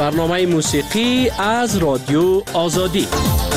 برنامه موسیقی از رادیو آزادی.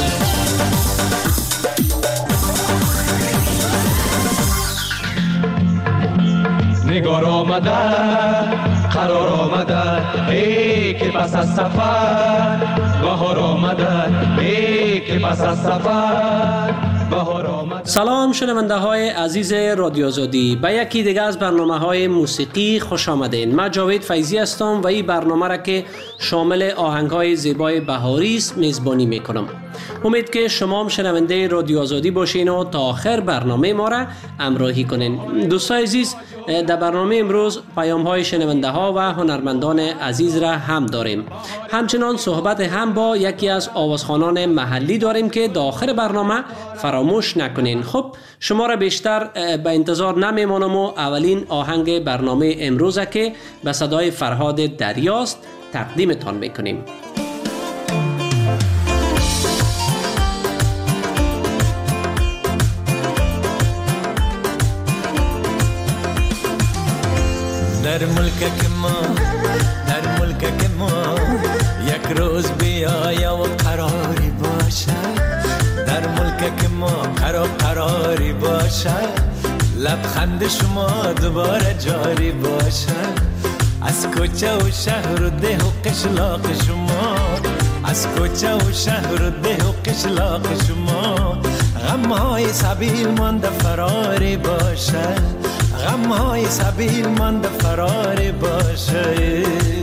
نگار آمده قرار آمده ای که پس از سفر بهار آمده ای که پس از سفر بهار آمده. سلام شنونده های عزیز رادیو آزادی، به یکی دیگه از برنامه های موسیقی خوش آمدین. من جاوید فیضی هستم و این برنامه را که شامل آهنگ های زیبای بهاری است میزبانی میکنم. امید که شما هم شنونده رادیو آزادی باشین و تا آخر برنامه ما را همراهی کنین. دوستان عزیز، در برنامه امروز پیام های شنونده ها و هنرمندان عزیز را هم داریم. همچنان صحبت هم با یکی از آوازخوانان محلی داریم که در آخر برنامه فراموش نکنین. خب شما را بیشتر به انتظار نمیمانم و اولین آهنگ برنامه امروز که به صدای فرهاد دریاست تقدیمتان میکنیم. در ملک ما یک روز بیایا و قراری باشه. در ملک ما قراری باشه. لبخند شما دوباره جاری باشه. از کوچه و شهر و ده و قشلاق شما، از کوچه و شهر و ده و قشلاق شما غمهای سبیل مانده فراری باشه. غمهای سبیل مانده فراری باشه.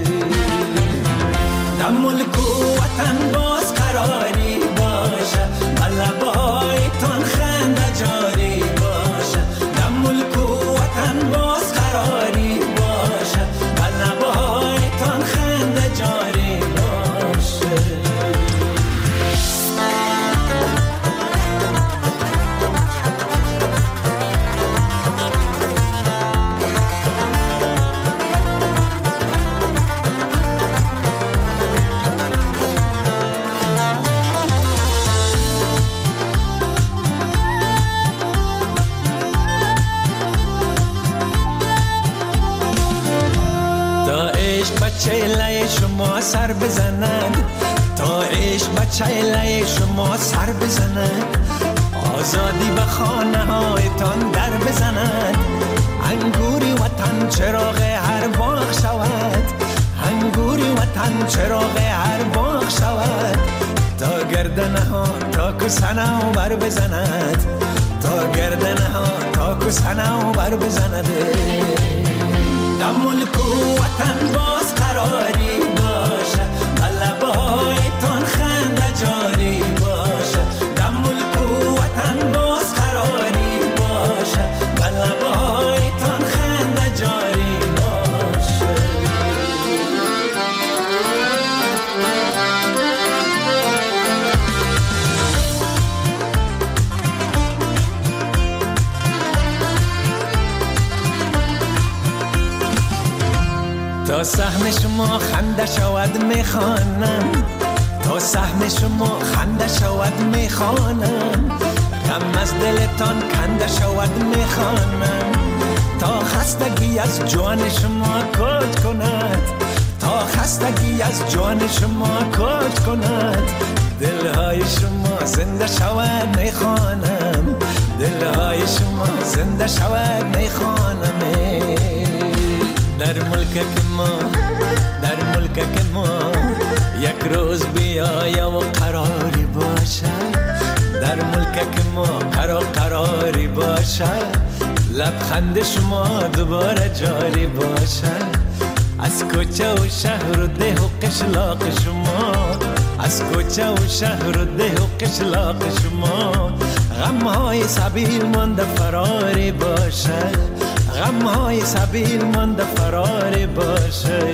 در ملک و وطن باز قراری باشه. لبایتان خنده جاری باشه. در ملک و وطن باز قراری باشه. لبایتان خنده جاری باشه. چهله شما سر بزند، تا عشق به چهله شما سر بزند. آزادی به خانه هایتان در بزند. انگوری وطن چراغ هر باغ شود. انگوری وطن چراغ هر باغ شود. تا گردنه ها تا کسنه و بر بزند. تا گردنه ها تا کسنه و بر بزند. در ملک و وطن باز قراری باشه. لبایتان خنده جاری باشه. در ملک و وطن باز قراری باشه. لبایتان خنده جاری باشه. تا سهم شما خنده شود میخوانم. تا سهم شما خنده شود میخوانم. غم از دلتان کنده شود میخوانم. تا خستگی از جان شما کج کند. تا خستگی از جان شما کج کند. دلهای شما زنده شود میخوانم. دلهای شما زنده شود میخوانم. در ملک ما یک روز بیایا و قراری باشه. در ملک ما قراری باشه. لبخند شما دوباره جاری باشه. از کوچه و شهر و ده و قشلاق شما، از کوچه و شهر و ده و قشلاق شما غمهای سبیل مانده فراری باشه. غمهای سبیل مانده فراری باشه.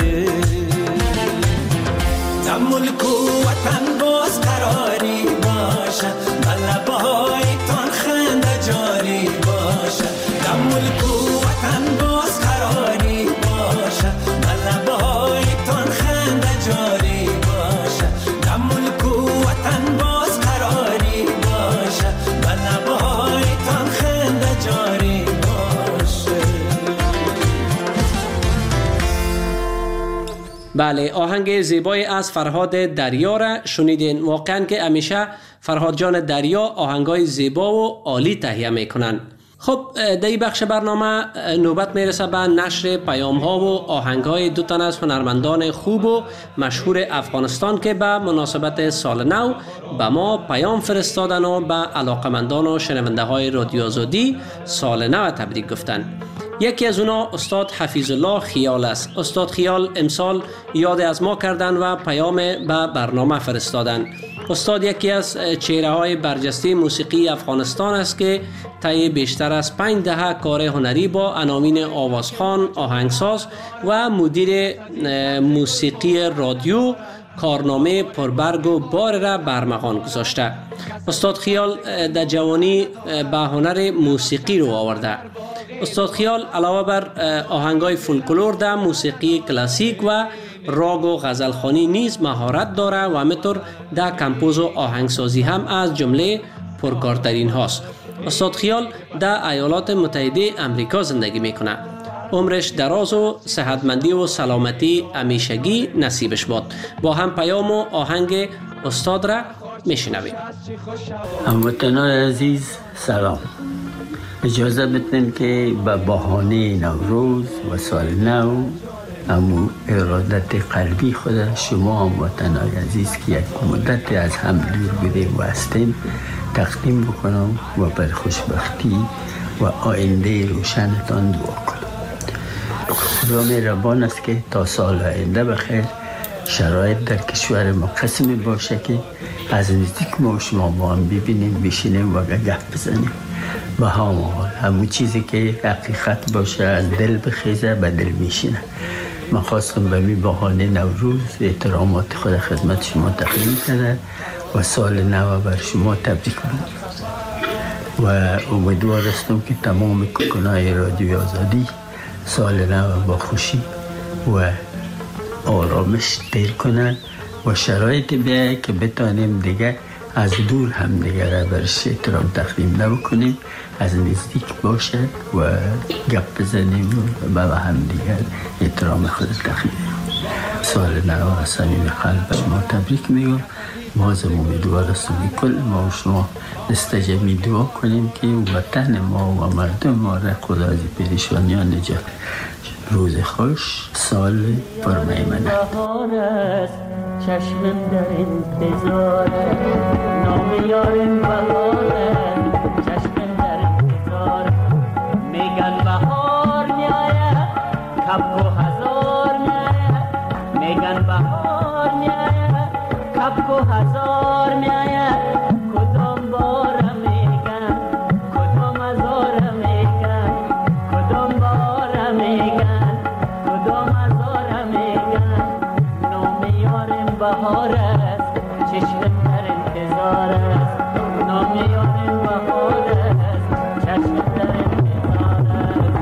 در ملک و وطن باز قراری باشه. لبایتان خنده جاری باشه. در ملک و وطن باز قراری باشه. لبایتان خنده جاری باشه. در ملک و وطن باز قراری باشه. لبایتان خنده جاری باشه. بله، آهنگ زیبای از فرهاد دریا را شنیدین. واقعا که همیشه فرهاد جان دریا آهنگای زیبا و عالی تهیه میکنن. خب در این بخش برنامه نوبت میرسه به نشر پیام ها و آهنگ های دو تن از هنرمندان خوب و مشهور افغانستان که به مناسبت سال نو به ما پیام فرستادن و به علاقمندان و شنونده های رادیو آزادی سال نو تبریک گفتن. یکی از اونا استاد حفیظ الله خیال است. استاد خیال امسال یاد از ما کردن و پیام به برنامه فرستادن. استاد یکی از چهره های برجسته موسیقی افغانستان است که طی بیشتر از 5 دهه کار هنری با عناوین آوازخوان، آهنگساز و مدیر موسیقی رادیو کارنامه پربرگ و بار را برمغان گذاشته. استاد خیال در جوانی به هنر موسیقی رو آورده. استاد خیال علاوه بر آهنگای فولکلور در موسیقی کلاسیک و راگ و غزلخوانی نیز مهارت داره و همینطور در کمپوز و آهنگسازی هم از جمله پرکارترین هاست. استاد خیال در ایالات متحده امریکا زندگی میکنه. عمرش دراز و صحتمندی و سلامتی همیشگی نصیبش باد. با هم پیام و آهنگ استاد را میشنویم. هموطنان عزیز سلام. اجازه بدین که به بهانه نوروز و سال نو همو ارادت قلبی خود شما هموطنان عزیز که یک مدت از هم دور بودیم و هستیم تقدیم بکنم و بر خوشبختی و آینده روشنتان دعا کنم. خدا مهربان است که تا سال آینده بخیر شرایط در کشور ما قسمی باشه که از نزدیک ما و شما با هم ببینیم، بشینیم و گپ بزنیم. با همون چیزی که حقیقت باشه از دل بخیزه به دل میشینه. من خواستم به می بهانه نوروز احترامات خود خدمت شما تقدیم کنم و سال نو بر شما تبریک بگم و امیدوار هستم که تمام کارکنان رادیو آزادی سال نو با خوشی و آرامش دیر کنن و شرایط بیایه که بتانیم دیگه از دور هم دیگه را برش احترام تقدیم نبکنیم، از نزدیک باشه و گپ بزنیم و به هم دیگه احترام خود تقدیم. سال نو از صمیم قلب شما تبریک میگم. بازم امیدوار هستم که کل ما و شما استجابی دعا کنیم که وطن ما و مردم ما را خدا از پریشانیان نجات. روز خوش، سال پرمیمنه. چشمم در انتظاره، نام یارم بهاره، چشمم در انتظاره. میگن بهار میآید، کبک و هزار میآید. میگن بهار میآید، کبک و هزار میآید. کدام باره میگن، کدام هزاره میگن. کدام باره میگن، کدام هزاره میگن. نام یارم بهار است، چشمم در انتظار است. نام یارم بهار است، چشمم در انتظار است.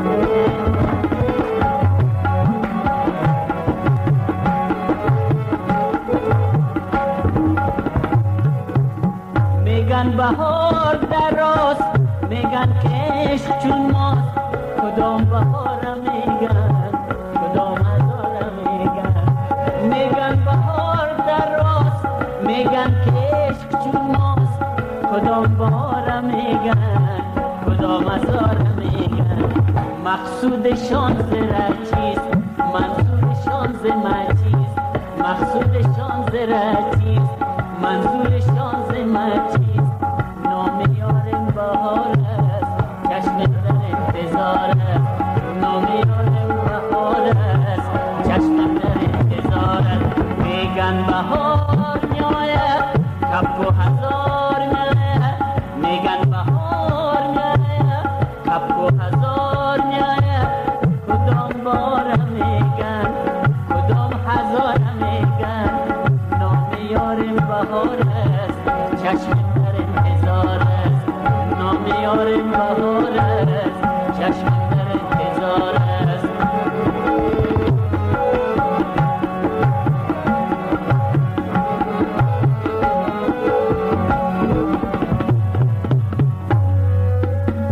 میگن بهار در راست، میگن که عشق چون ماست. کدام بهار میگن، کدام هزار میگن. میگن بهار در راست، میگن که عشق چون ماست. کدام بهار میگن، کدام هزار میگن. مقصودشان زره چیست، منظورشان ز من چیست. مقصودشان زره چیست، منظورشان ز من چیست. نام یارم بهار است، چشمم در انتظار است. نام یارم بهار است، چشمم در انتظار است. میگن بهار میآید، کبک و هزار میآید. میگن بهار میآید، کبک و هزار میآید. کدام باره میگن، کدام هزاره میگن. نام یارم بهار است، چشمم در انتظار است. نام یارم بهار است، چشمم در انتظار است.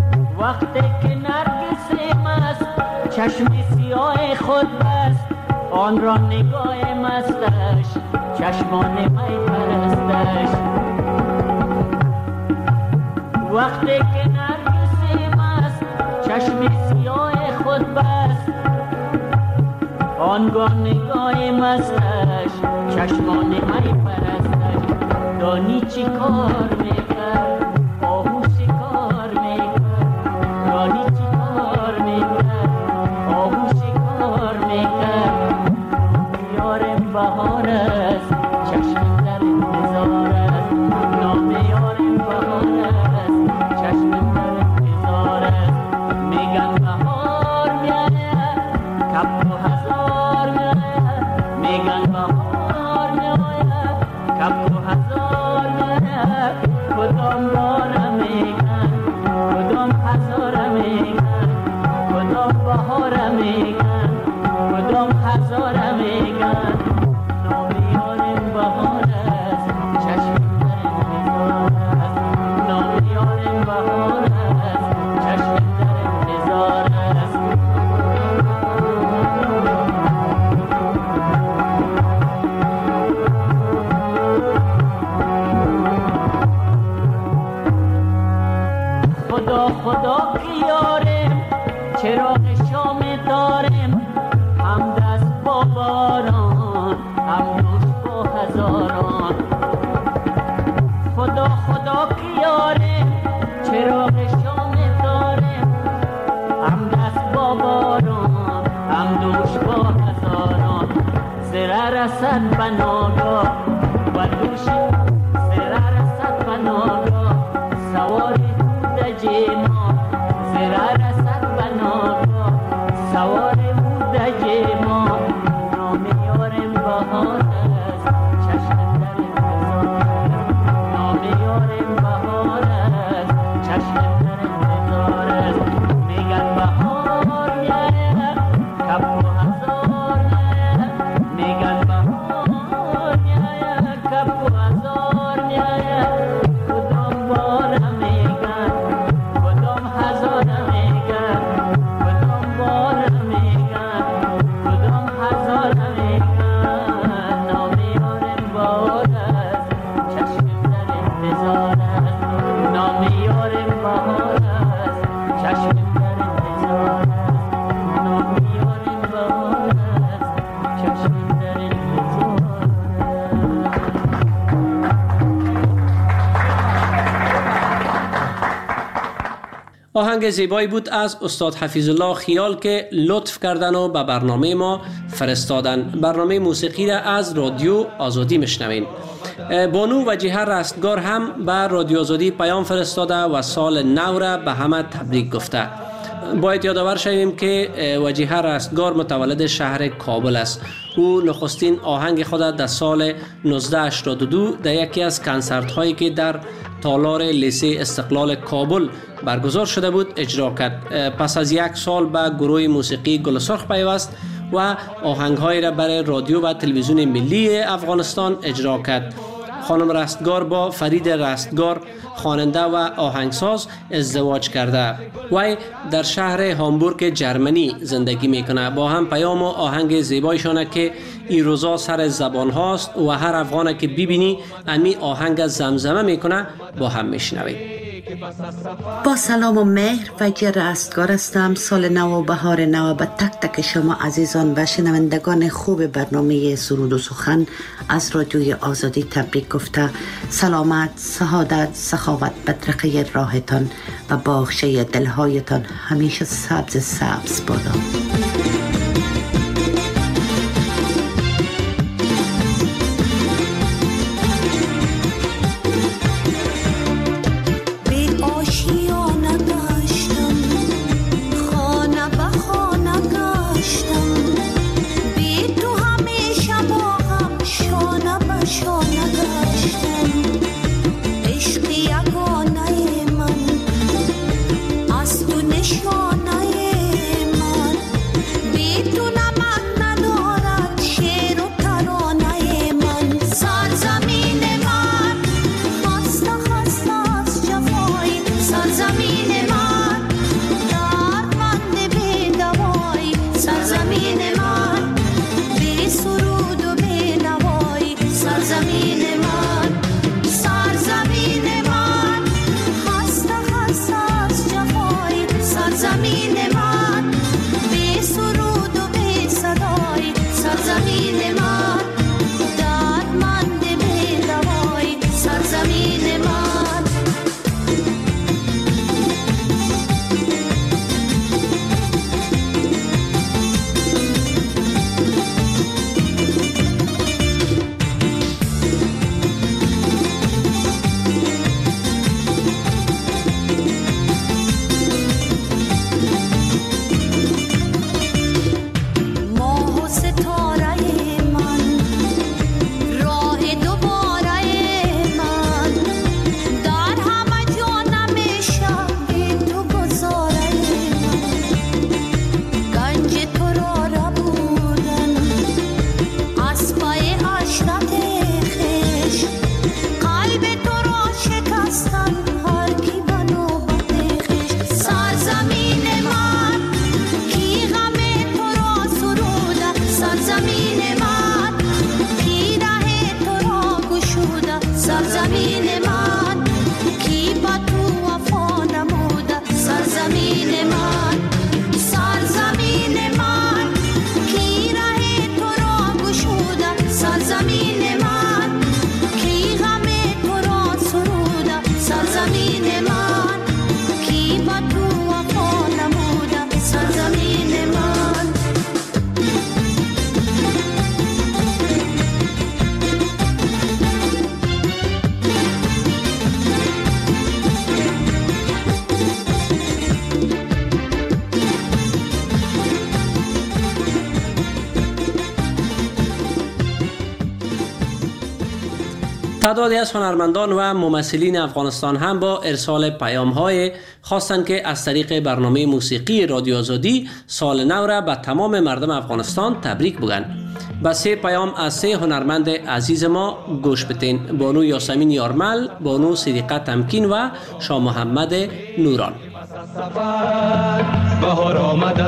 وقتی که نرگس مست چشم سیاه خود بست. آن را نگاه مستش چشمان می پرستش. وقتی که نرگس مست چشم سیاه خود بست، آنگاه نگاه مستش چشمان می پرستش. دانی چی کار میکرد آهو شکار میکرد، دانی چی کار میکرد آهو شکار میکرد. یارم بهار است چشم در انتظار است، نام یارم بهار است چشم در انتظار است. میگن بهار میآید کپ و هزار میآید، میگن بهار میآید کپ و هزار میآید. کدام بار میگن کدام هزار میگن، کدام بهار میگن کدام هزار میگن. نام یارم بهار است چشم در انتظار است، نام یارم بهار است چشم در انتظار است. خدا خدا که یارم چراغ شام دارم، هم دست با باران هم دوش با هزاران. خدا خدا که یارم چراغ شام دارم، هم دست با باران هم دوش با هزاران. زره رسد بناگاه و دوش زره رسد بناگاه سوار بود جیما. زره رسد بناگاه سوار بود جیما. نام یارم بهار است چشم در انتظار است، نام یارم بهار است چشم در انتظار است. میگن بهار میآید کپ و هزار میآید، میگن بهار میآید کپ و هزار میآید. کدام بار میگن کدام هزار میگن، کدام بار میگن کدام هزار میگن. نام یارم بهار است چشم در انتظار است، نام یارم بهار است چشم در انتظار است، نام یارم بهار است چشم در انتظار است. آهنگ زیبایی بود از استاد حفیظ الله خیال که لطف کردن و به برنامه ما فرستادن. برنامه موسیقی را از رادیو آزادی میشنوین. بانو وجیه رستگار هم به رادیو آزادی پیام فرستاده و سال نو را به همه تبریک گفته. باید یادآور شویم که وجیه رستگار متولد شهر کابل است. او نخستین آهنگ خود در سال 1982 در یکی از کنسرت هایی که در تالار لیسه استقلال کابل برگزار شده بود اجرا کرد. پس از یک سال به گروه موسیقی گل سرخ پیوست و آهنگ‌های را برای رادیو و تلویزیون ملی افغانستان اجرا کرد. خانم رستگار با فرید رستگار خواننده و آهنگساز ازدواج کرده. وی در شهر هامبورگ جرمنی زندگی میکنه. با هم پیام و آهنگ زیبایشانه که این روزا سر زبان هاست و هر افغانه که ببینی امی آهنگ زمزمه میکنه با هم میشنوید. با سلام و مهر وجیه رستگار هستم. سال نو و بهار نو به تک تک شما عزیزان و شنوندگان خوب برنامه سرود و سخن از رادیوی آزادی تبریک گفته. سلامت، سعادت، سخاوت بدرقه راهتان و باغچه دلهایتان همیشه سبز سبز بادا. از تو نشانه من تعدادی از هنرمندان و ممثلین افغانستان هم با ارسال پیام‌های خواستند که از طریق برنامه موسیقی رادیو آزادی سال نو را به تمام مردم افغانستان تبریک بگن. با 3 پیام از 3 هنرمند عزیز ما گوش بدین: بانو یاسمین یارمل، بانو صدیقه تمکین و شاه محمد نوران. بهار آمده،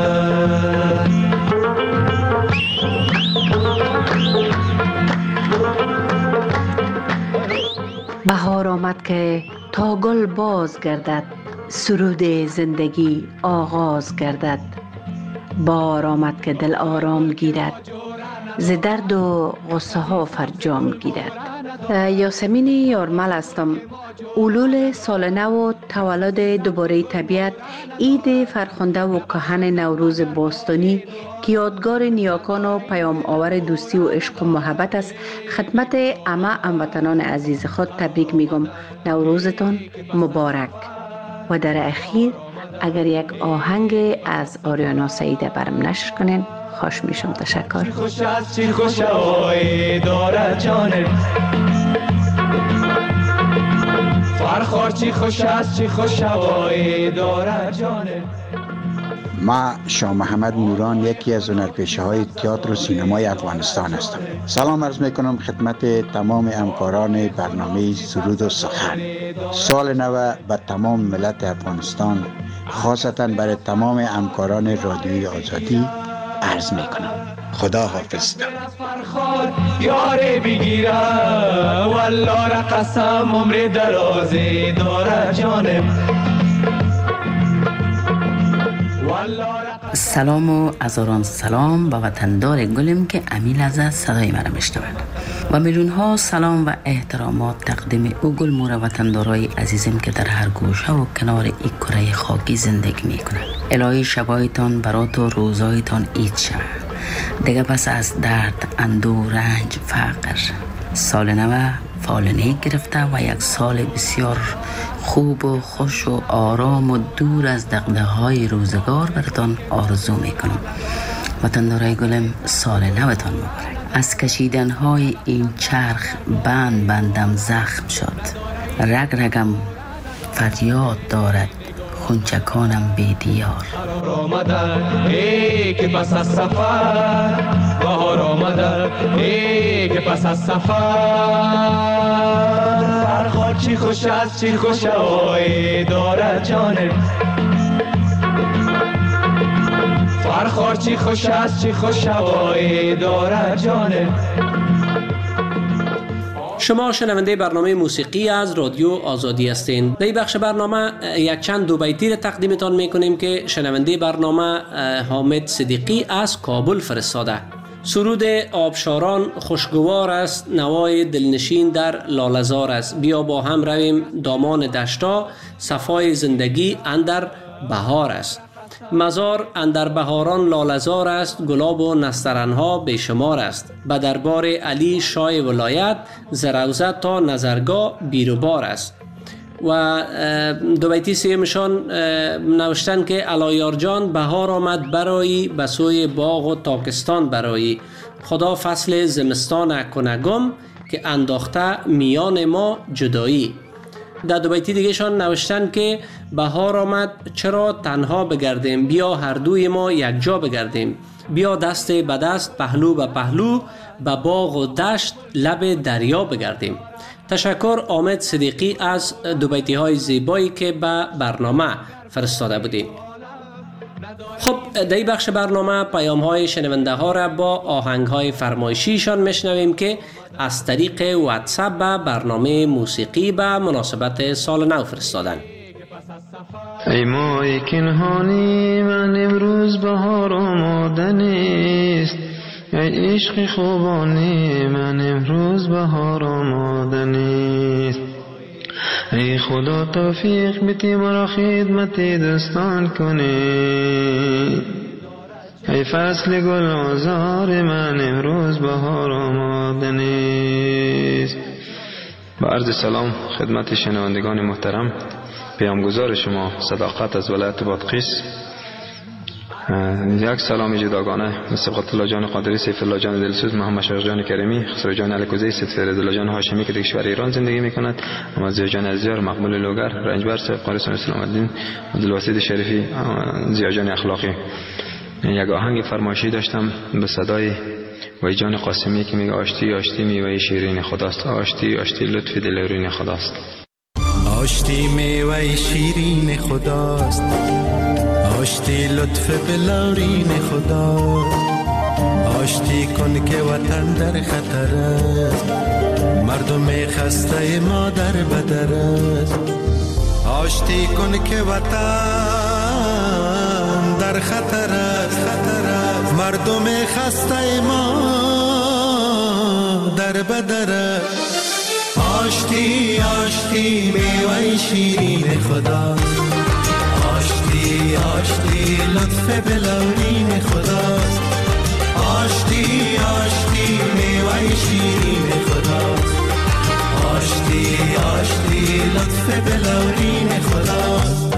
بهار آمد که تا گل باز گردد، سرود زندگی آغاز گردد. بار آمد که دل آرام گیرد، ز درد و غصه ها فرجام گیرد. یاسمین یارمل هستم. اولول سال نو و تولد دوباره طبیعت، عید فرخنده و کهن نوروز باستانی که یادگار نیاکان و پیام آور دوستی و عشق و محبت است، خدمت همه هموطنان عزیز خود تبریک میگم. نوروزتان مبارک. و در اخیر اگر یک آهنگ از آریانا سعیده برم نشر کنین خوش میشم. تشکر. خوش از چی خوش هوای دارد جانه، فرخار چی خوش از چی خوش هوای دارد جانه. ما شاه محمد نوران، یکی از هنرپیشه های تئاتر و سینمای افغانستان هستم. سلام عرض میکنم خدمت تمام همکاران برنامه سرود و سخن. سال نو به تمام ملت افغانستان، خاصتا برای تمام همکاران رادیوی آزادی عرض میکنم. خدا حافظ. فرخار یاره بگیره والله را قسم عمر درازی داره جانم. سلام و هزاران سلام به وطندار گلم که امیل از صدای مرا میشنوند و میلیون ها سلام و احترامات تقدیم او گل مور وطندارای عزیزم که در هر گوشه و کنار این کره خاکی زندگی میکنند. الهی شبایتان برات و روزایتان عید شود. دیگه پس از درد، اندو، رنج، فقر سال نو فالنه گرفته و یک سال بسیار خوب و خوش و آرام و دور از دغدغه‌های روزگار براتان آرزو میکنم. وطندارای گلم سال نوتان مبارک. از کشیدن‌های این چرخ بندم زخم شد، رگم فریاد دارد، خونچکانم بی دیار. بهار آمده ای که پس از سفر، بهار آمده ای که پس از سفر. فرخار چی خوش از چی خوش هوای دارد جانه، فرخار چی خوش از چی خوش هوای دارد جانه. شما شنونده برنامه موسیقی از رادیو آزادی هستین. در این بخش برنامه یک چند دو بیتی را تقدیمتان میکنیم که شنونده برنامه حامد صدیقی از کابل فرستاده. سرود آبشاران خوشگوار است، نوای دلنشین در لاله‌زار است. بیا با هم رویم دامان دشتا، صفای زندگی اندر بهار است. مزار اندر بهاران لاله‌زار است، گلاب و نسترنها بیشمار است. به دربار علی شاه ولایت، ز روضه تا نظرگاه بیروبار است. و دو بیتی سیمشان نوشتن که علایار جان بهار آمد برایی، به سوی باغ و تاکستان برایی. خدا فصل زمستان کنگم، که انداخته میان ما جدایی. در دو بیتی دیگه شان نوشتن که بهار آمد چرا تنها بگردیم، بیا هر دوی ما یک جا بگردیم. بیا دست به دست، پهلو به پهلو، به باغ و دشت لب دریا بگردیم. تشکر حامد صدیقی از دو بیتی های زیبایی که به برنامه فرستاده بودید. خب در این بخش برنامه پیام های شنونده ها را با آهنگ های فرمایشیشان میشنویم که از طریق واتساپ به برنامه موسیقی به مناسبت سال نو فرستادن. ای ماه کنهانی من امروز بهار آماده نیست، ای عشق خوبانی من امروز بهار آماده نیست. ای خدا توفیق بتی مرا خدمت دستان کنی، ای فصل گل آزار من امروز بهار آماده نیست. با عرض سلام خدمت شنوندگان محترم، پیامگزار شما صداقت از ولایت بادغیس. یک سلام جداگانه به سبقت الله جان قادری، سیف الله جان دلسوز، محمد شیخ جان کریمی، خسرو جان الکوزی، سید الله جان هاشمی که در کشور ایران زندگی میکند، محمد زیا جان عزیزیار، مقبول لوگر، رنجبر صاحب، قاری سلام الدین، عبدالواسط شریفی، زیا جان اخلاقی. یک آهنگ فرمایشی داشتم به صدای وای جان قاسمی که میگه آشتی آشتی میوه شیرین خداست، آشتی آشتی لطف دلورین خداست، آشتی میوه شیرین خداست، آشتی لطف بلورین خداست، آشتی کن که وطن در خطر است، مردم خسته ما در بدر است، آشتی کن که وطن در خطر است، مردم خسته ما در بدر است، آشتی آشتی میوه شیرین خداست، آشتی آشتی لطف بلورین خداست، آشتی آشتی میوه شیرین خداست، آشتی آشتی لطف بلورین خداست.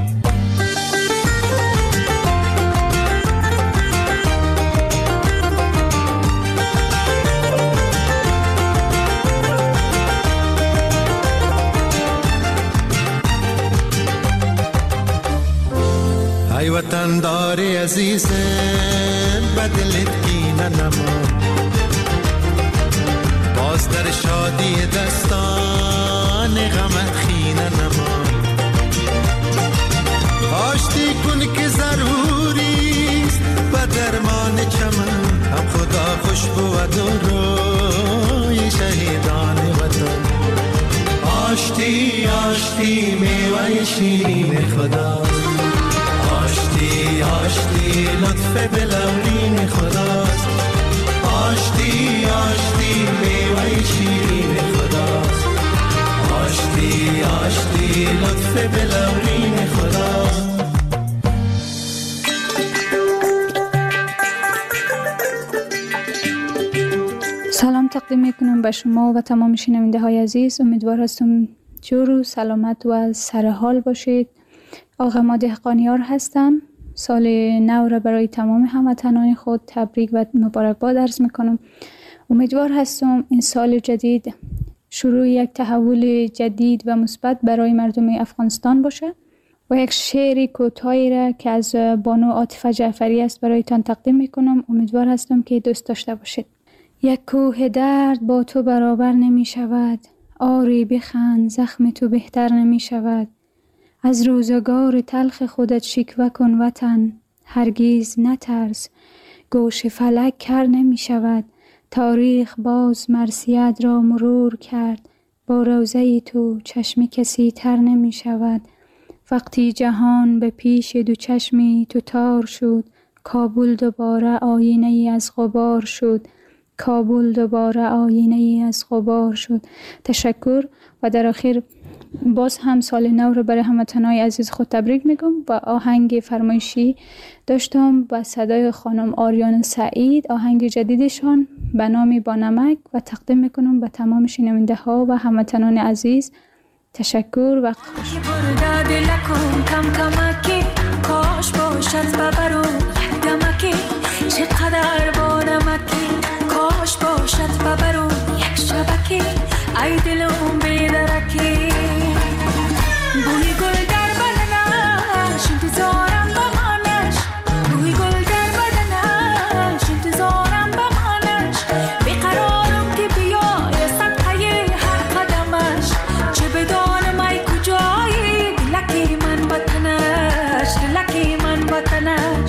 ای وطن داری عزیزم بدلت کینه نما، باز در شادی دستان غمت خینه نما، آشتی کن که ضروریست و درمان چمن، هم خدا خوش بود و روی شهیدان وطن، آشتی آشتی میوه شیرین خدا، آشتی آشتی لطف بلورین خداست، آشتی آشتی میوه شیرین خداست، آشتی آشتی لطف بلورین خداست. سلام تقدیم میکنم به شما و تمام شنونده های عزیز. امیدوار هستم جور و سلامت و سرحال باشید. آقا ما دهقانیار هستم. سال نو را برای تمام هموطنان خود تبریک و مبارکباد عرض میکنم. امیدوار هستم این سال جدید شروع یک تحول جدید و مثبت برای مردم افغانستان باشه و یک شعر کوتاهی را که از بانو عاطفه جعفری است برایتان تقدیم میکنم. امیدوار هستم که دوست داشته باشید. یک کوه درد با تو برابر نمی شود، آری بخند زخم تو بهتر نمی شود، از روزگار تلخ خودت شکوه کن وطن، هرگیز نترس گوش فلک کر نمی شود، تاریخ باز مرثیت را مرور کرد، با روزه تو چشم کسی تر نمی شود، وقتی جهان به پیش دو چشمی تو تار شد، کابل دوباره آینه ای از غبار شد، کابل دوباره آینه ای از غبار شد. تشکر و در آخر باز هم سال نو رو برای هموطنان عزیز خود تبریک میگم و آهنگ فرمایشی داشتم با صدای خانم آریان سعید، آهنگ جدیدشان به نام با نمک و تقدیم میکنم به تمام شنونده ها و هموطنان عزیز. تشکر. وقت خوش. کاش باشد ببرو دمکی چقدر با نمکی، کاش باشد ببرو یک شبکی ای دلم بیدرکی، بوی گل در بدنش انتظارم بمانش، بوی گل در بدنش انتظارم بمانش، بیقرارم که بیای صدقه هر قدمش، چه بدانم ای کجایی دلکی من وطنش، دلکی من وطنش.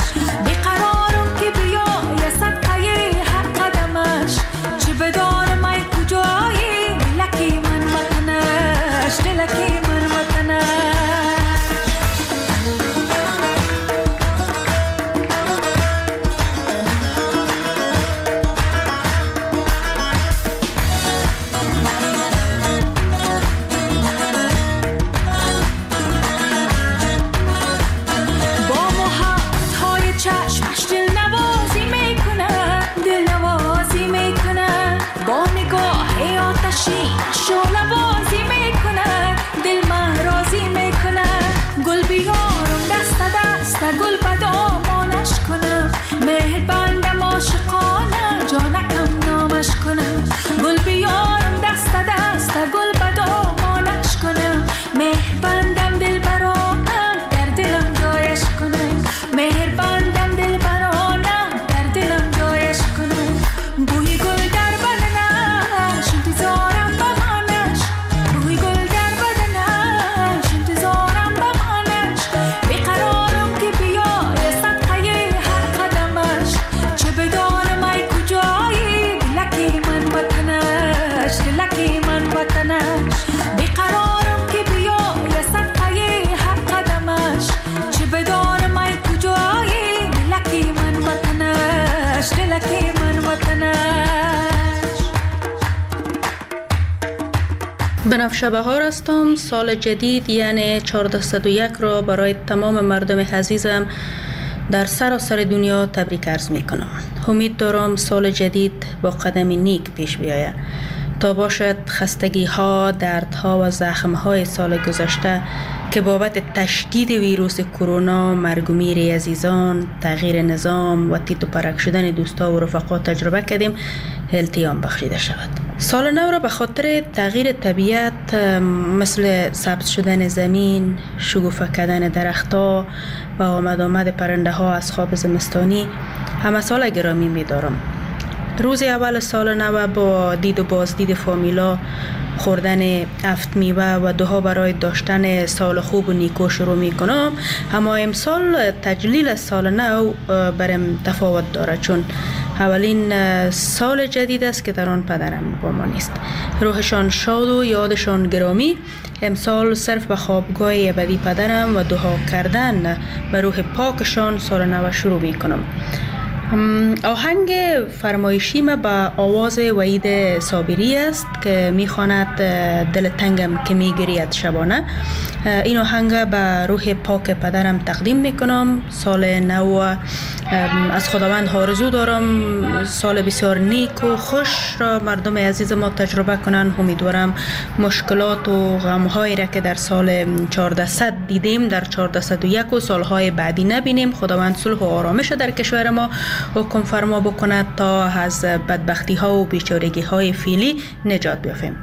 بنفشه بهار هستم. سال جدید یعنی 1401 را برای تمام مردم عزیزم در سراسر دنیا تبریک عرض می کنم. امید دارم سال جدید با قدم نیک پیش بیاید تا باشد خستگی ها، دردها و زخم های سال گذشته که بابت تشدید ویروس کرونا، مرگ و میر عزیزان، تغییر نظام و تیت و پرک شدن دوستا و رفقا تجربه کردیم التیام بخشیده شود. سال نو را به خاطر تغییر طبیعت مثل سبز شدن زمین، شکوفه کردن درختها و آمد پرنده ها از خواب زمستانی همه سال گرامی می دارم. روز اول سال نو با دید و بازدید فامیلا، خوردن افت میوه و دعا برای داشتن سال خوب و نیکو شروع می کنم. اما امسال تجلیل سال نو برم تفاوت داره، چون اولین سال جدید است که در آن پدرم با ما نیست. روحشان شاد و یادشان گرامی. امسال صرف به خوابگاه ابدی پدرم و دعا کردن به روح پاکشان سال نو شروع می کنم. آهنگ فرمایشی ما با آواز وحید صابری است که میخواند دل تنگم که میگرید شبانه. این آهنگ به روح پاک پدرم تقدیم میکنم. سال نو از خداوند آرزو دارم سال بسیار نیک و خوش را مردم عزیز ما تجربه کنند. امیدوارم مشکلات و غم‌هایی را که در سال 1400 دیدیم در 1401 و سالهای بعدی نبینیم. خداوند صلح و آرامش در کشور ما حکم فرما بکند تا از بدبختی ها و بیچارگی های فعلی نجات بیافیم.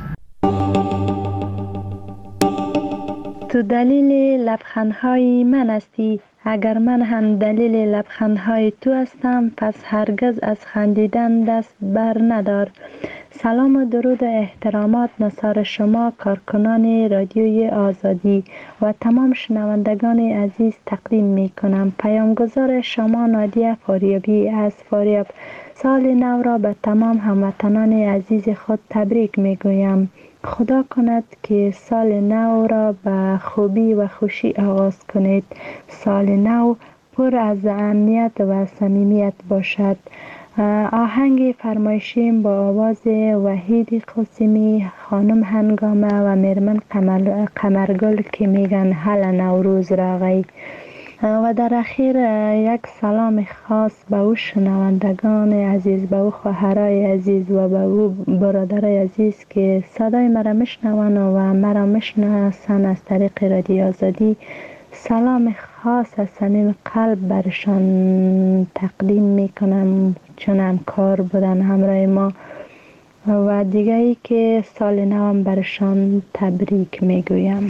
تو دلیل لبخندهای من هستی، اگر من هم دلیل لبخندهای تو هستم، پس هرگز از خندیدن دست بر ندار. سلام و درود و احترامات نثار شما کارکنان رادیوی آزادی و تمام شنوندگان عزیز تقدیم می کنم. پیامگذار شما نادیه فاریابی از فاریاب. سال نو را به تمام هموطنان عزیز خود تبریک می گویم. خدا کند که سال نو را به خوبی و خوشی آغاز کنید. سال نو پر از امنیت و صمیمیت باشد. آهنگ فرمایشیم با آواز وحید قاسمی، خانم هنگامه و مرمن قمرگل که میگن هل نوروز راغی. و در اخیر یک سلام خاص به او شنوندگان عزیز، به او خواهرای عزیز و به او برادرای عزیز که صدای مرا میشنون و مرا میشناسن از طریق رادیو آزادی. سلام خاص از صمیم قلب برشان تقدیم میکنم، چون همکار بودن همراه ما. و دیگه ای که سال نوام برشان تبریک میگویم.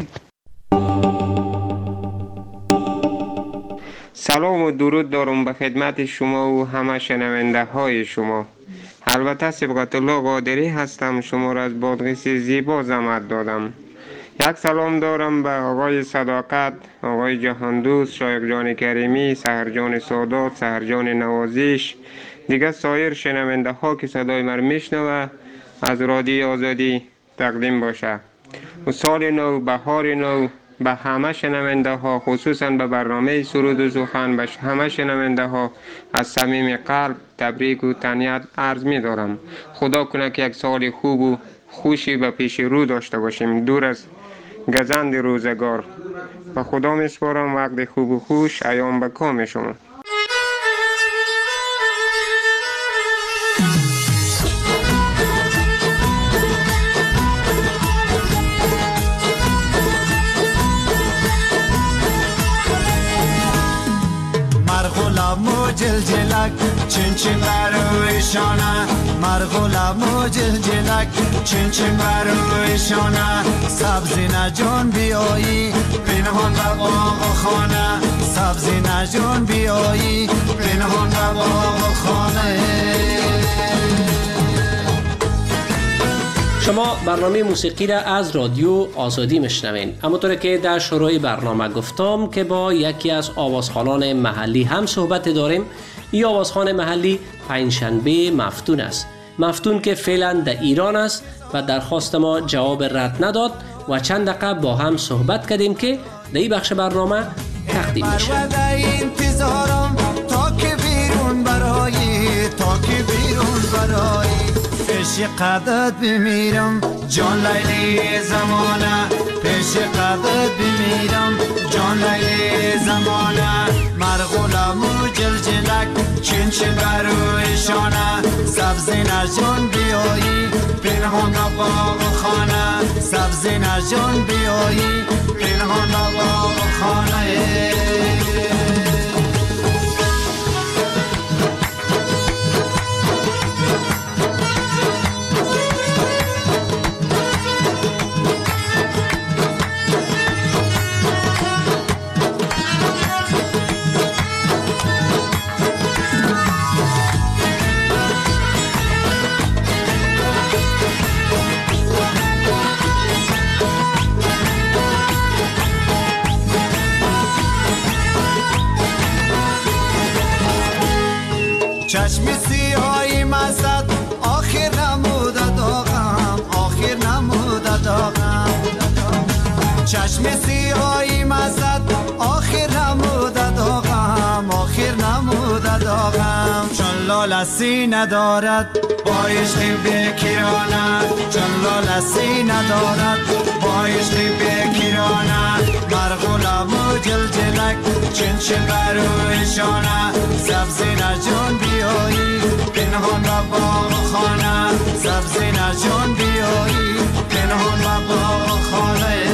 سلام و درود دارم به خدمت شما و همه شنونده های شما. البته صبغت الله قادری هستم. شما را از بادغیس زیبا زحمت دادم. یک سلام دارم به آقای صداقت، آقای جهاندوست، شایق جان کریمی، سحر جان سادات، سحر جان نوازش، دیگه سایر شنونده ها که صدای من میشنوه از رادیو آزادی تقدیم باشه. و سال نو، بهار نو به همه شنونده ها، خصوصا به برنامه سرود و سخن به همه شنونده ها از صمیم قلب تبریک و تهنیت عرض می دارم. خدا کنه که یک سال خوب و خوشی به پیش رو داشته باشیم، دور از گزند روزگار. به خدا می سپارم. وقت خوب و خوش ایام به کام شما. جلجلک چین چین برویشانه، مرغولم جلجلک چین چین برویشانه. سبزی نجون بیایی پنهان به باغ خانه، سبزی نجون بیایی پنهان به باغ خانه. شما برنامه موسیقی را از رادیو آزادی میشنوین. همونطور که در شروع برنامه گفتم که با یکی از آوازخوانان محلی هم صحبت داریم. این آوازخوان محلی پنجشنبه مفتون است. مفتون که فعلا در ایران است و درخواست ما جواب رد نداد و چند دقیقه با هم صحبت کردیم که در این بخش برنامه تقدیم میشه. تا که بیرون برایی پیش قدرت بمیرم جان لیلی زمانه پیش قدرت بمیرم جان لیلی زمانه مرغولم و جلجلک چنچه برویشانه سبزی نجان بیایی پنهان باغ خانه سبزی نجان بیایی پنهان باغ خانه چشم سیاهی مزد آخر نموده داغم آخر نموده داغم چشم سیاهی مزد آخر نموده داغم آخر نموده داغم چون لاله سینه دارد با عشق بکیرانه چون لاله سینه دارد با عشق بکیرانه مرغولم و جلجلک چنچه برویشانه سبزی نجان بیایی پنهان و باغ خانه سبزی نجان بیایی پنهان و باغ خانه.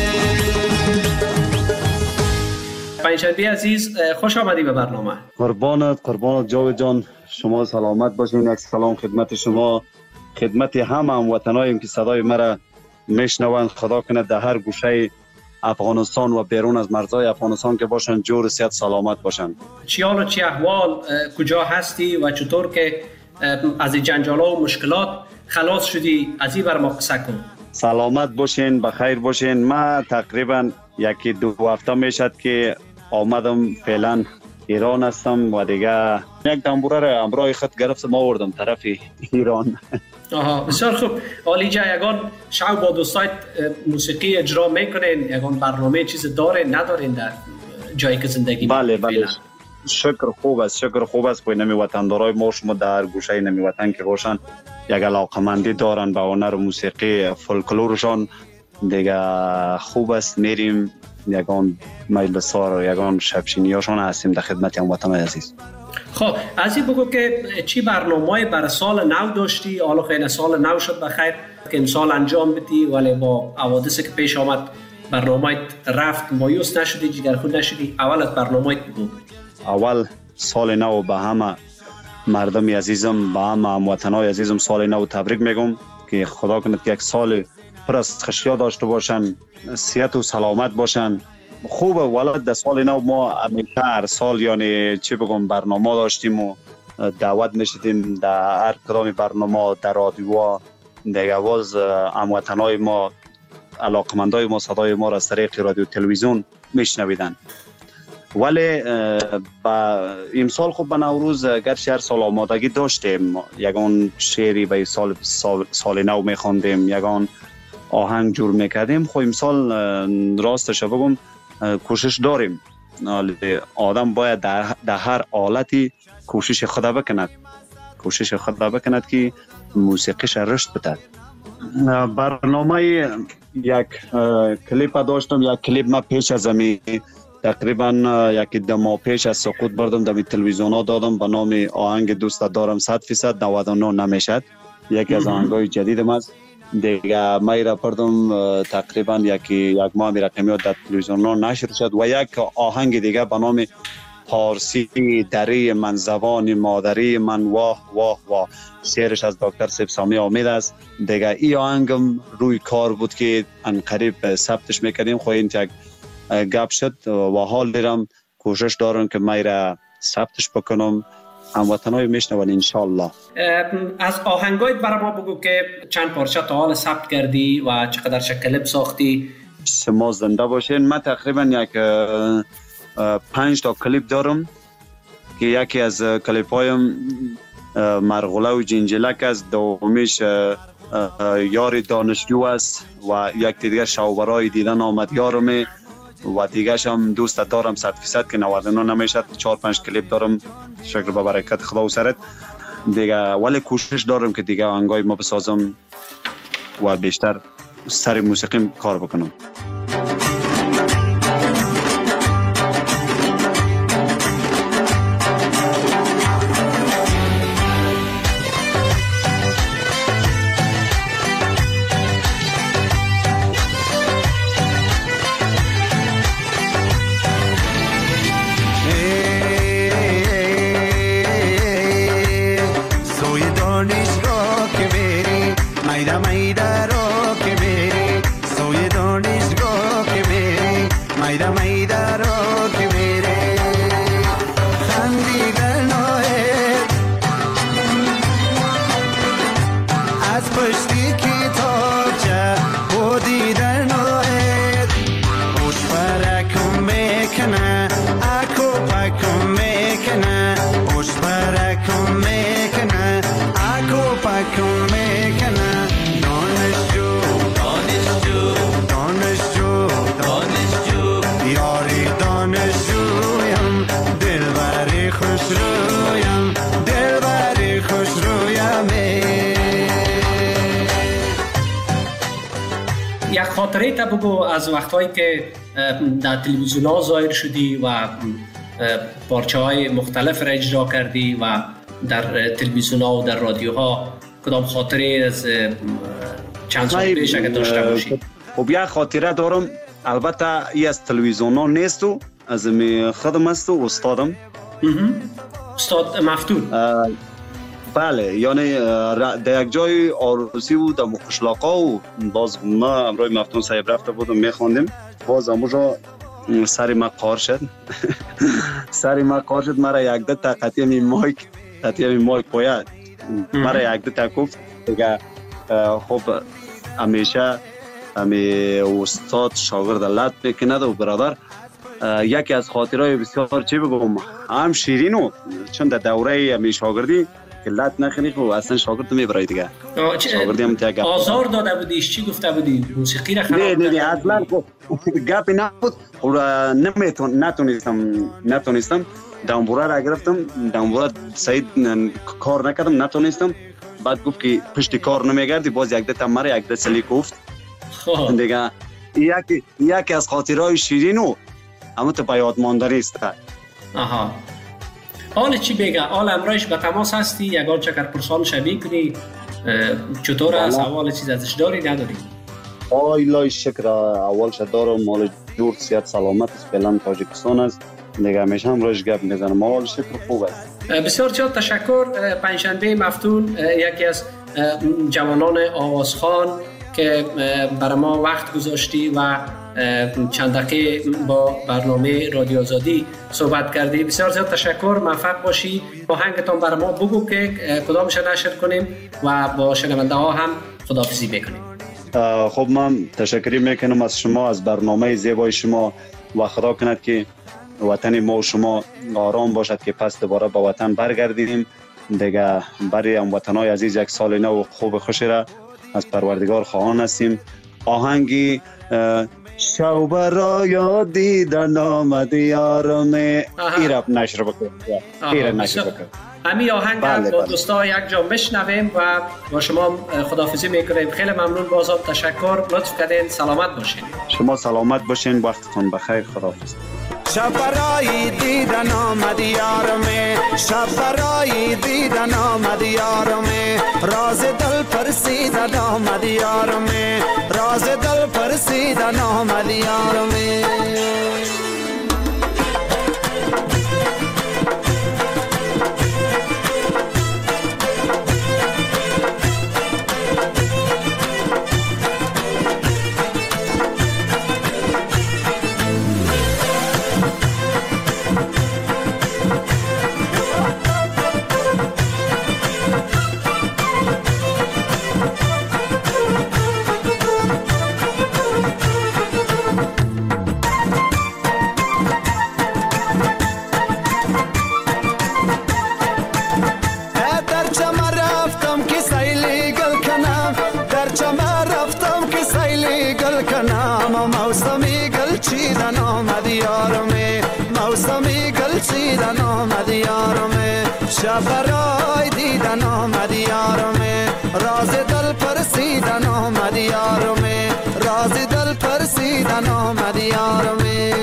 پنجشنبه عزیز خوش آمدی به برنامه. قربانت جاوید جان، شما سلامت باشین. یک سلام خدمت شما، خدمت همه هموطنانیم که صدای مرا میشنوند. خدا کنه در هر گوشه افغانستان و بیرون از مرزهای افغانستان که باشن جور صحت سلامت باشن. چی حال و چی احوال، کجا هستی و چطور که از جنجال‌ها و مشکلات خلاص شدی؟ از این بر ما قصه کن. سلامت باشین، بخیر باشین. ما تقریبا یکی دو هفته میشد که آمدم، فعلا ایران هستم و دیگه یک دنبوره را همراه خود گرفتم آوردم طرف ایران. بسیار خوب. حالی جا یگان شو با دوستایت موسیقی اجرا میکنین؟ یگان برنامه چیز دارین ندارین در جایی که زندگی بله شکر خوب است که نمی وطندارای ما شما در گوشه نمی وطن که باشن یک علاقمندی دارن به هنر موسیقی فولکلورشان دیگه خوب است. میریم یگان مجلس‌ها یگان شبشینیاشان هستیم در خدمت هموطنان عزیز. خب از این بگو که چی برنامه‌ای برای سال نو داشتی؟ حالا خیلی سال نو شد بخیر که امسال انجام بدی، ولی با حوادثی که پیش آمد برنامه‌ات رفت، مایوس نشدی، جگرخون نشدی؟ اول از برنامه‌ات بگو. اول سال نو به همه مردم عزیزم، به همه هموطنان عزیزم سال نو تبریک میگم که خدا کنه که یک سال پر از خوشی داشته باشن، صحت و سلامت باشن. خوبه ولد در سال نو ما همیشه هر سال یعنی چی بگم برنامه داشتیم و دعوت میشدیم در هر کدام برنامه، در رادیو، دیگه باز هموطنای ما، علاقمندای ما صدای ما را از طریق رادیو تلویزیون میشنویدن. ولی با امسال خب به نوروز گرچه هر سال آمادگی داشتیم، یگان شعری به سال نو میخواندیم، یگان آهنگ جور میکردیم. خب امسال راستش بگم کوشش داریم. آدم باید در هر حالتی کوشش خدا بکند که موسیقیش رشد بده. برنامه یک کلیپ داشتم، یک کلیپ ما پیش از تقریبا یکی دو ماه پیش از سقوط بردم در تلویزیون ها دادم به نام آهنگ دوست دارم 100% 99 نمیشد. یکی از آهنگای جدیدم است دیگه. ما را پردم تقریبا یک ماه رقمی در تلویزیون ها نشر شد و یک آهنگ دیگه به نام پارسی دری من زبان مادری من واه واه واه، شعرش از دکتر سیبسامی امید است دیگه. این آهنگم روی کار بود که انقریب ثبتش میکردیم. خب این یک گپ شد و حال دارم کوشش دارم که ما را ثبتش بکنم، هموطنای میشنون انشالله. از آهنگایت برای ما بگو که چند پارچه تا حال ثبت کردی و چقدر کلیپ ساختی؟ شما زنده باشین. من تقریبا یک 5 تا کلیپ دارم که یکی از کلیپ هایم مرغوله و جنجلک است، دومیش یار دانشجو است و یک دیگه شوبرای دیدن آمد یارمه و دیگه هم دوست دارم 100% که 99 نمیشد. 4-5 کلیپ دارم، شکر به برکت خدا و سرت. دیگه ولی کوشش دارم که دیگه آهنگای ما بسازم و بیشتر سر موسیقی کار بکنم. یک خاطره تا بگو از وقتهایی که در تلویزیون ها ظاهر شدی و پارچه های مختلف را اجرا کردی و در تلویزیون ها و در رادیو ها، کدام خاطره از چند سال پیش اگه داشته باشی؟ خب یک خاطره دارم، البته ای از تلویزیون ها نیست و از خودم است و استادم استاد مفتون. بله، یعنی در یک جای آروسی بود در مخشلاقا و باز ما امروی مفتون صاحب رفته بودم میخوندیم، باز امروز سری ما قار شد سری ما قار شد، مرا یک دتا قطعی مایک باید مرا یک دتا گفت دیگه. خب همیشه استاد شاگرد لط میکند و برادر یکی از خاطرهای بسیار چی بگم هم شیرینو، چون در دوره همی شاگردی که لط نخنی خب اصلا شاگرد میبرای دیگه. شاگردی هم تیگه آزار داده بودیش؟ چی گفته بودی؟ موسیقی را خراب؟ نه اصلا گپی نبود. نتونستم دنبوره را گرفتم، دنبوره سعید کار نکردم، نتونستم. بعد گفت که پشت کار نمیگردی، باز یک دتا مرا یک دسلی گفت دیگه. یکی از خاطرهای شیرینو اما تو باید ماندنی است. آها، حال چی بگه؟ حال امرایش به تماس هستی؟ یگان چکر پرسان شبیه کنی؟ چطور است؟ اول چیز ازش داری نداری؟ آیلای شکر، اول شد دارم، مال جور سیاد سلامت است، فعلا تاجیکستان است دیگه، همیشه امرایش گپ میزنم، مال شکر خوب است. بسیار زیاد تشکر. پنجشنبه مفتون یکی از جوانان آوازخوان که برای ما وقت گذاشتی و چند دقیقه با برنامه رادیو آزادی صحبت کردی، بسیار زیاد تشکر. موفق باشی. آهنگتان برای ما بگو که کدامش نشر کنیم و با شنونده ها هم خداحافظی بکنیم. خب من تشکری میکنم از شما، از برنامه زیبای شما و خدا کند که وطن ما و شما آرام باشد که پس دوباره به وطن برگردیم دیگه. برای هموطنای عزیز یک سال نو خوب خوشی را از پروردگار خواهان هستیم. آهنگی شو برای دیدن آمد یارم ایرب نشر بکن. همین آهنگ با دوستا یک جا بشنویم و با شما خداحافظی میکنیم. خیلی ممنون، بازم تشکر، لطف کردین، سلامت باشین. شما سلامت باشین، وقتتون بخیر، خداحافظ. شب برای دیدن آمد یارم، شب برای دیدن آمد یارم، راز دل پرسیدن آمد یارم، راز دل پرسیدن آمد یارم. موسمی گل چیدن آمد یارم، موسمی گل چیدن آمد یارم، شب برای دیدن آمد یارمه راز دل پرسیدن آمد یارمه راز دل پرسیدن آمد یارمه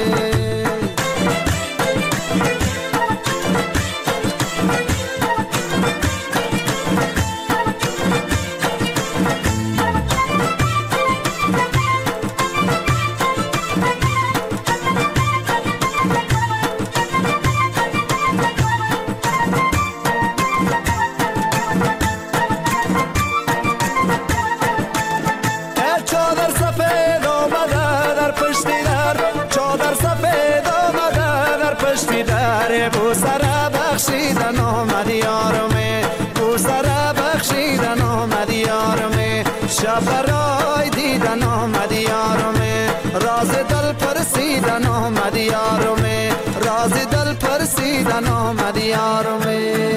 بوسره بخشیدن آمد یارمه بوسره بخشیدن آمد یارمه شب برای دیدن آمد یارمه راز دل پرسیدن آمد یارمه راز دل پرسیدن آمد یارمه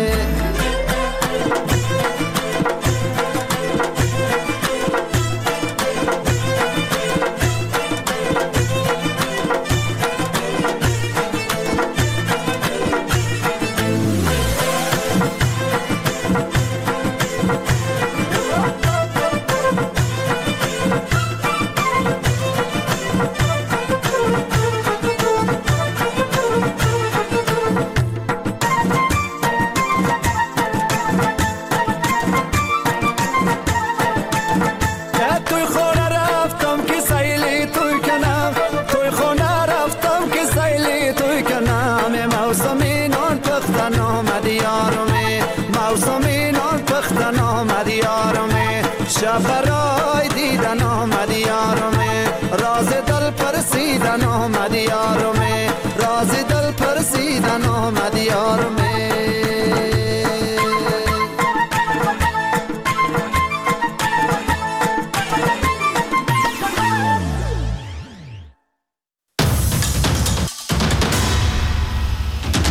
شب برای دیدن آمد یارمه راز دل پرسیدن آمد یارمه